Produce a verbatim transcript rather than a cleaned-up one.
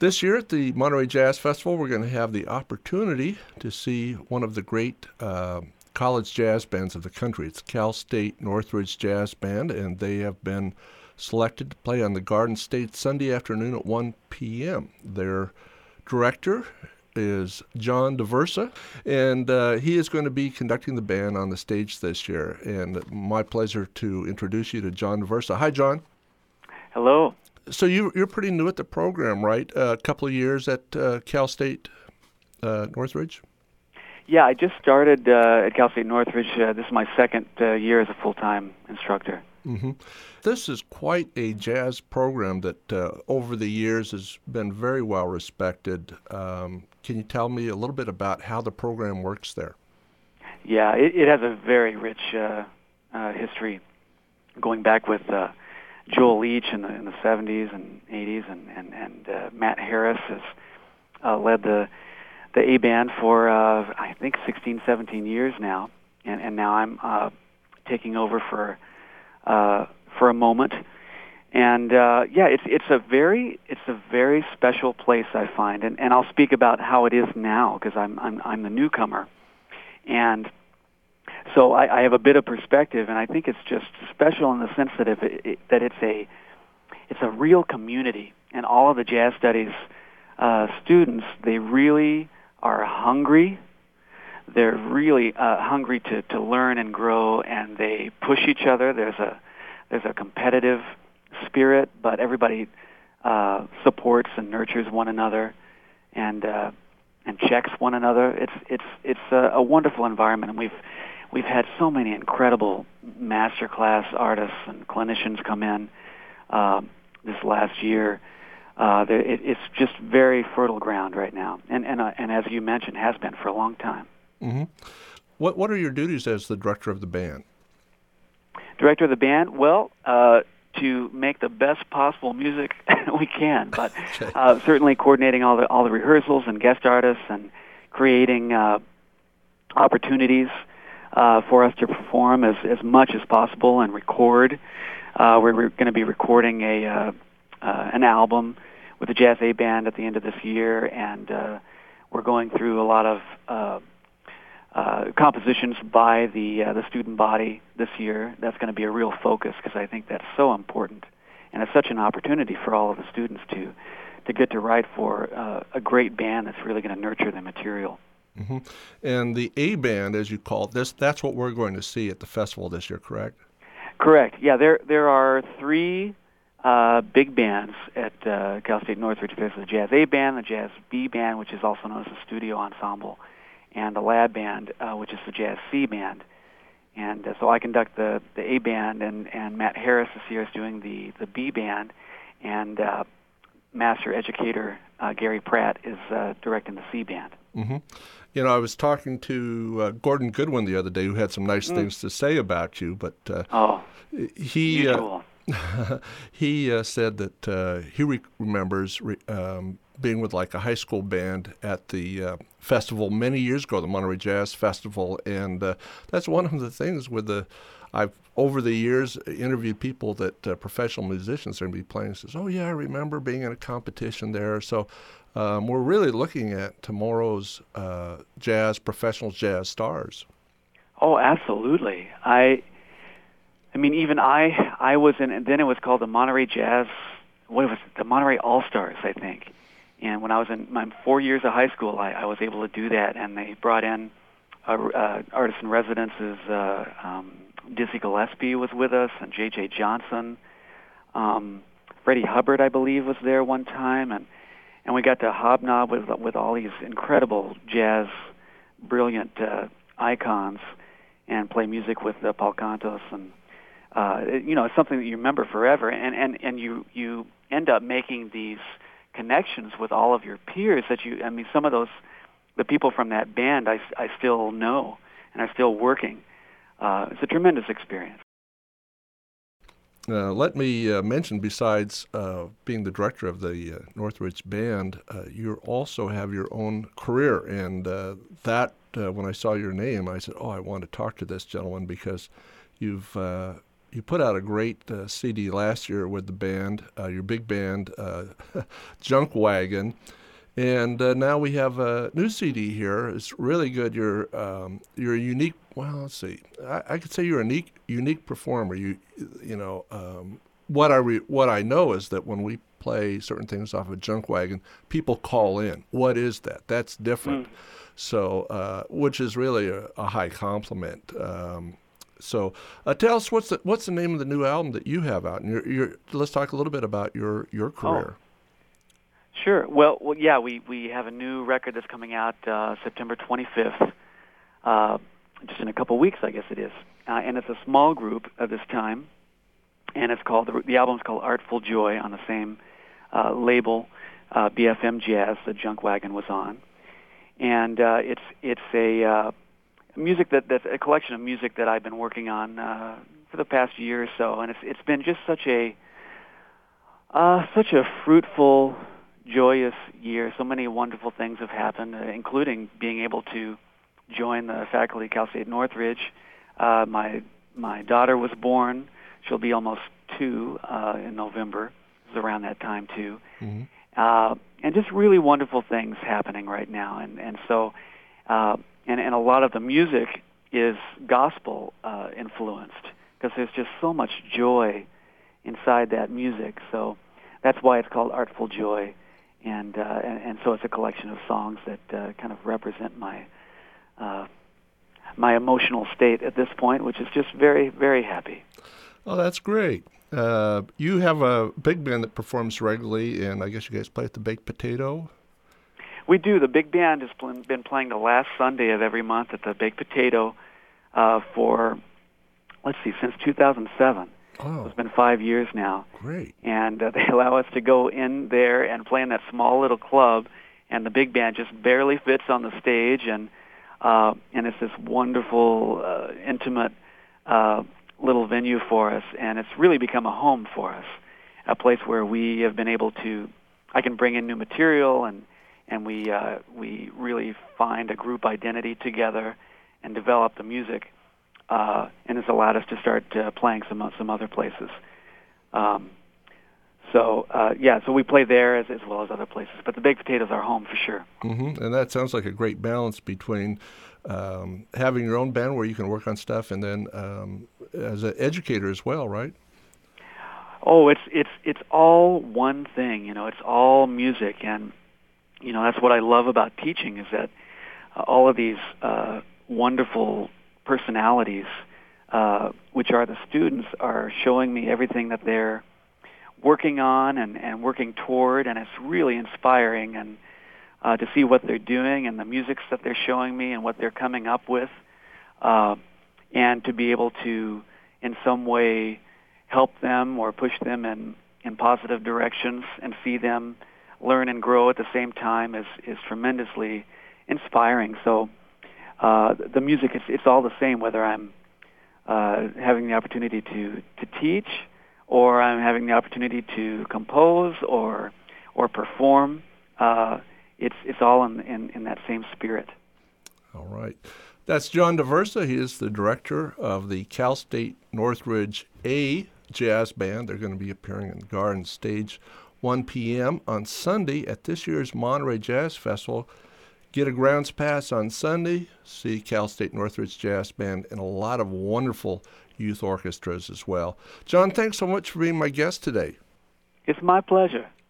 This year at the Monterey Jazz Festival, we're going to have the opportunity to see one of the great uh, college jazz bands of the country. It's Cal State Northridge Jazz Band, and they have been selected to play on the Garden State Sunday afternoon at one p.m. Their director is John DeVersa, and uh, he is going to be conducting the band on the stage this year. And my pleasure to introduce you to John DeVersa. Hi, John. Hello. So you, you're pretty new at the program, right? Uh, a couple of years at uh, Cal State uh, Northridge? Yeah, I just started uh, at Cal State Northridge. Uh, this is my second uh, year as a full-time instructor. Mm-hmm. This is quite a jazz program that uh, over the years has been very well respected. Um, can you tell me a little bit about how the program works there? Yeah, it, it has a very rich uh, uh, history, going back with uh, Joel Leach in the in the seventies and eighties, and and and uh, Matt Harris has uh, led the the A band for uh, I think sixteen, seventeen years now, and and now I'm uh, taking over for uh, for a moment. And uh, yeah, it's it's a very it's a very special place, I find, and and I'll speak about how it is now because I'm I'm I'm the newcomer, and so I, I have a bit of perspective, and I think it's just special in the sense that if it, it, that it's a it's a real community, and all of the jazz studies uh, students, they really are hungry. They're really uh, hungry to, to learn and grow, and they push each other. There's a there's a competitive spirit, but everybody uh, supports and nurtures one another, and uh, and checks one another. It's it's it's a, a wonderful environment, and we've we've had so many incredible masterclass artists and clinicians come in uh, this last year. Uh, there, it, it's just very fertile ground right now, and and uh, and as you mentioned, has been for a long time. Mm-hmm. What what are your duties as the director of the band? Director of the band, well, uh, to make the best possible music we can, but okay. uh, certainly coordinating all the all the rehearsals and guest artists, and creating uh, opportunities uh, for us to perform as as much as possible and record. Uh, we're, we're going to be recording a uh, uh, an album with the Jazz A Band at the end of this year, and uh, we're going through a lot of uh, uh, compositions by the uh, the student body this year. That's going to be a real focus because I think that's so important, and it's such an opportunity for all of the students to to get to write for uh, a great band that's really going to nurture the material. Mm-hmm. And the A Band, as you call it, this that's what we're going to see at the festival this year, correct? Correct. Yeah, there there are three uh, big bands at uh, Cal State Northridge. There's the Jazz A Band, the Jazz B Band, which is also known as the Studio Ensemble, and the Lab Band, uh, which is the Jazz C Band. And uh, so I conduct the, the A Band, and, and Matt Harris this year is doing the, the B Band, and uh, Master Educator uh, Gary Pratt is uh, directing the C Band. Mm-hmm. You know, I was talking to uh, Gordon Goodwin the other day, who had some nice mm. things to say about you, but uh, oh, he uh, he uh, said that uh, he re- remembers re- um, being with like a high school band at the uh, festival many years ago, the Monterey Jazz Festival, and uh, that's one of the things with the I've over the years interviewed people that uh, professional musicians are going to be playing. Says, "Oh yeah, I remember being in a competition there." So um, we're really looking at tomorrow's uh, jazz professional jazz stars. Oh, absolutely. I, I mean, even I, I was in. And then it was called the Monterey Jazz. What was it? The Monterey All Stars, I think. And when I was in my four years of high school, I, I was able to do that. And they brought in uh, uh, artists in residences. Uh, um, Dizzy Gillespie was with us, and J J Johnson. Um, Freddie Hubbard, I believe, was there one time, and and we got to hobnob with with all these incredible jazz, brilliant uh, icons, and play music with uh, Paul Cantos, and uh, it, you know, it's something that you remember forever, and and and you you end up making these connections with all of your peers that you. I mean, some of those, the people from that band, I I still know and are still working. Uh, it's a tremendous experience. Uh, let me uh, mention, besides uh, being the director of the uh, Northridge Band, uh, you also have your own career. And uh, that, uh, when I saw your name, I said, oh, I want to talk to this gentleman because you've uh, you put out a great uh, C D last year with the band, uh, your big band, uh, Junk Wagon. And uh, now we have a new C D here. It's really good. You're um, you're a unique. Well, let's see. I, I could say you're a unique unique performer. You you know um, what I re, what I know is that when we play certain things off of Junk Wagon, people call in. What is that? That's different. Mm. So uh, which is really a, a high compliment. Um, so uh, tell us what's the what's the name of the new album that you have out? And you're, you're, let's talk a little bit about your your career. Oh. Sure. Well, well, yeah, we, we have a new record that's coming out uh, September twenty-fifth, uh, just in a couple weeks, I guess it is. Uh, and it's a small group at this time, and it's called the, the album's called Artful Joy on the same uh, label, uh, B F M Jazz, that Junk Wagon was on. And uh, it's it's a uh, music that that's a collection of music that I've been working on uh, for the past year or so, and it's it's been just such a uh, such a fruitful, joyous year. So many wonderful things have happened, uh, including being able to join the faculty at Cal State Northridge. Uh, my my daughter was born. She'll be almost two uh, in November. It's around that time too. Mm-hmm. Uh, and just really wonderful things happening right now. And and so uh, and and a lot of the music is gospel uh, influenced, because there's just so much joy inside that music. So that's why it's called Artful Joy. And, uh, and and so it's a collection of songs that uh, kind of represent my uh, my emotional state at this point, which is just very, very happy. Oh, that's great. Uh, you have a big band that performs regularly, and I guess you guys play at the Baked Potato? We do. The big band has been playing the last Sunday of every month at the Baked Potato uh, for, let's see, since two thousand seven. Oh. It's been five years now. Great. And uh, they allow us to go in there and play in that small little club, and the big band just barely fits on the stage, and uh, and it's this wonderful, uh, intimate uh, little venue for us, and it's really become a home for us, a place where we have been able to, I can bring in new material, and and we uh, we really find a group identity together and develop the music. Uh, and it's allowed us to start uh, playing some some other places. Um, so uh, yeah, so we play there as as well as other places. But the Baked Potato's our home for sure. Mm-hmm. And that sounds like a great balance between um, having your own band where you can work on stuff, and then um, as an educator as well, right? Oh, it's it's it's all one thing. You know, it's all music, and you know that's what I love about teaching, is that uh, all of these uh, wonderful personalities, uh, which are the students, are showing me everything that they're working on and, and working toward, and it's really inspiring, and uh, to see what they're doing and the musics that they're showing me and what they're coming up with, uh, and to be able to in some way help them or push them in, in positive directions and see them learn and grow at the same time is, is tremendously inspiring. So Uh, the music, it's, it's all the same, whether I'm uh, having the opportunity to, to teach, or I'm having the opportunity to compose or or perform. Uh, it's it's all in, in, in that same spirit. All right. That's John DaVersa. He is the director of the Cal State Northridge A Jazz Band. They're going to be appearing in Garden Stage one p.m. on Sunday at this year's Monterey Jazz Festival. Get a grounds pass on Sunday, see Cal State Northridge Jazz Band, and a lot of wonderful youth orchestras as well. John, thanks so much for being my guest today. It's my pleasure.